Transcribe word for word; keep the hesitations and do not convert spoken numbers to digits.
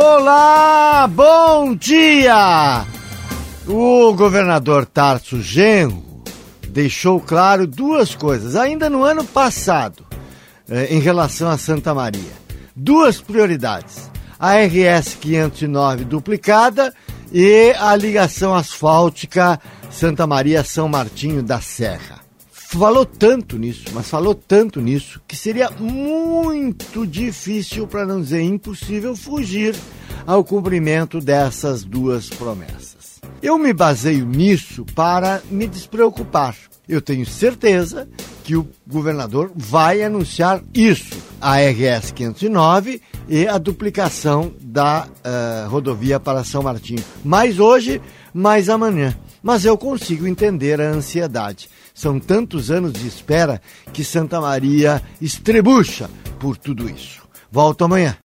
Olá, bom dia! O governador Tarso Genro deixou claro duas coisas, ainda no ano passado, em relação a Santa Maria. Duas prioridades, a R S quinhentos e nove duplicada e a ligação asfáltica Santa Maria-São Martinho da Serra. Falou tanto nisso, mas falou tanto nisso, que seria muito difícil, para não dizer impossível, fugir ao cumprimento dessas duas promessas. Eu me baseio nisso para me despreocupar. Eu tenho certeza que o governador vai anunciar isso, a R S quinhentos e nove e a duplicação da uh, rodovia para São Martinho. Mais hoje, mais amanhã. Mas eu consigo entender a ansiedade. São tantos anos de espera que Santa Maria estrebucha por tudo isso. Volto amanhã.